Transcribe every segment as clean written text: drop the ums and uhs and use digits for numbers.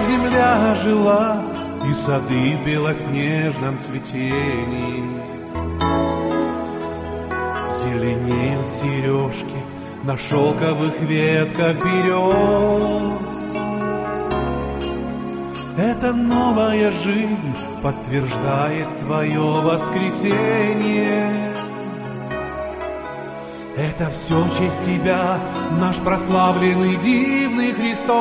вновь земля жила, и сады в белоснежном цветении. Зеленеют сережки на шелковых ветках берез. Эта новая жизнь подтверждает твое воскресенье. Это все в честь тебя, наш прославленный дивный Христос.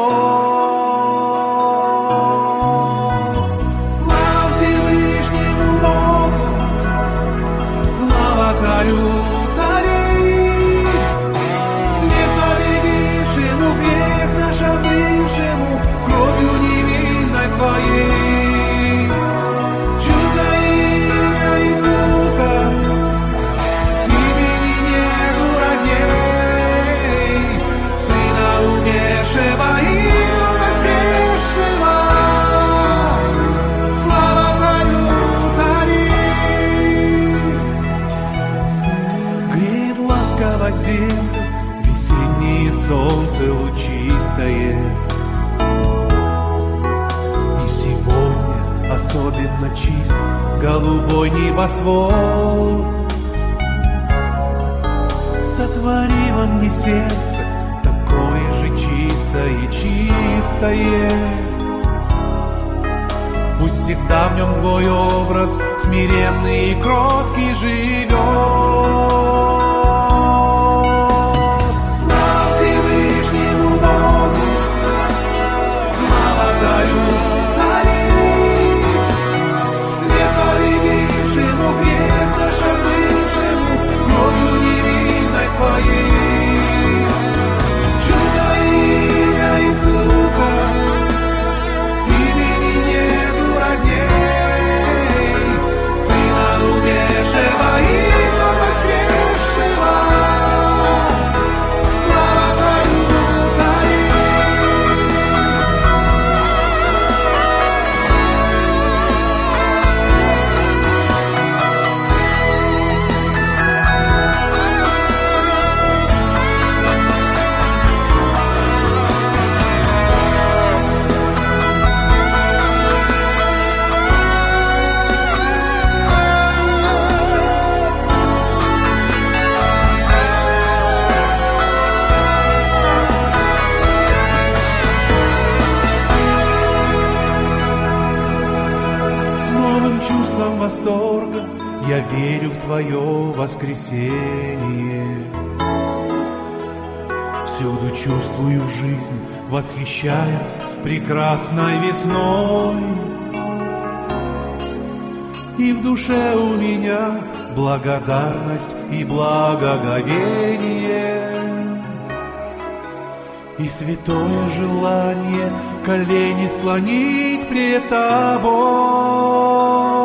Слава Всевышнему Богу, слава Царю царей, свет победившему, грех наш омывшему, кровью невинной своей. Чудное имя Иисуса, умершего и воскресшего. Слава Царю царей! Греет ласково землю весеннее солнце лучистое. И сегодня особенно чист голубой небосвод. Сотвори во мне сердце чистое, чистое. Пусть всегда в нем твой образ смиренный и кроткий живет. Слава Всевышнему Богу, слава Царю царей, свет победившему, грех наш омывшему, кровью невинной своей. Иисуса, имени нету родней, Сына умершего и воскресшего. Слава Царю царей! Восторга я верю в твое воскресенье. Всюду чувствую жизнь, восхищаясь прекрасной весной. И в душе у меня благодарность и благоговение, и святое желание колени склонить пред тобой.